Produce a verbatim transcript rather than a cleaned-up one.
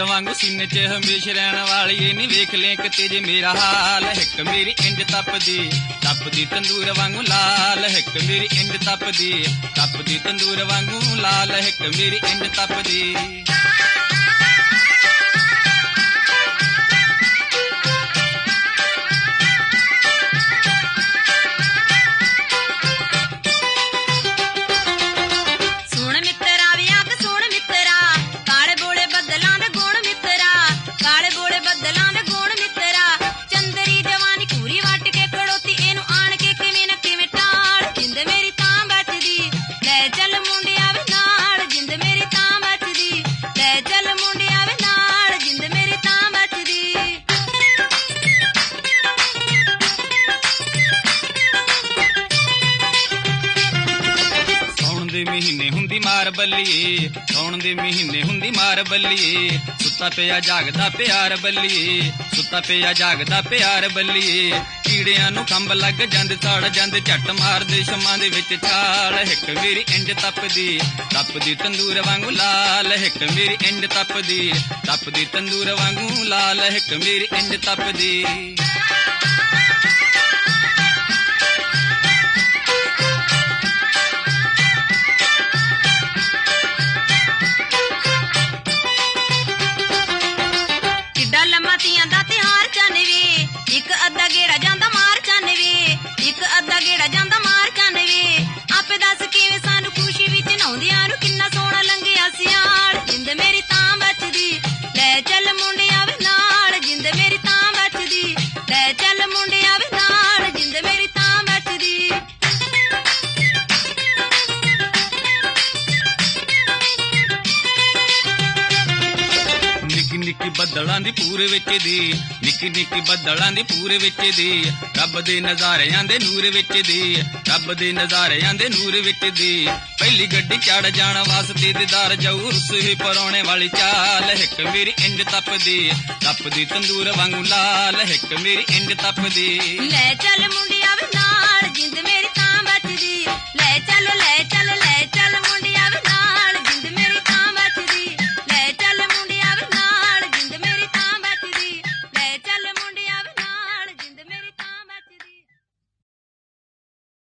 चांद वांगू सीने च हमेशा रहने वाली नी वेख ले किते जे मेरा हाल हिक मेरी इंज तपदी तपदी तंदूर वांगू लाल हिक मेरी इंज तपदी तपदी तंदूर वांगू लाल हिक मेरी इंज तपदी। महीने हुंदी मार बल्लीए सौण दे महीने हुंदी मार बल्लीए सुता पिया जागदा प्यार बल्लीए सुता पिया जागदा प्यार बल्लीए कीड़ियां नू खंभ लग जांदे सड़ जांदे झट मारदे शमां दे विच छाल हिक मेरी इंज तपदी तपदी तंदूर वांगू लाल हिक मेरी इंज तपदी तपदी तंदूर वांगू लाल हिक मेरी इंज तपदी। एक अद्धा गेड़ा जांदा मार चन्न वे एक अद्धा गेड़ा जांदा मार चन्न वे आपे दस किवें सानू खुशी विच नहाउंदियां नू किन्ना सोहना लंघिया सियाल जिंद मेरी तां बचदी ले चल मुंडिया वे नाल जिंद मेरी तां बचदी ले चल मुंडिया वे नाल जिंद मेरी तां बचदी। निक्की निक्की बदलां दी पूरे विच दी निक्की निक्की बदलां दी पूरे विच दी रब दे नज़ारियां दे नूर विच दी रब दे नज़ारियां दे नूर विच दी पहली गड्डी चढ़ जाण वास्ते दीदार जाऊ रुस ही परौणे वाली चाल हिक मेरी इंज तपदी तपदी तंदूर वांगू लाल हिक मेरी इंज तपदी ले चल मुंडिया वे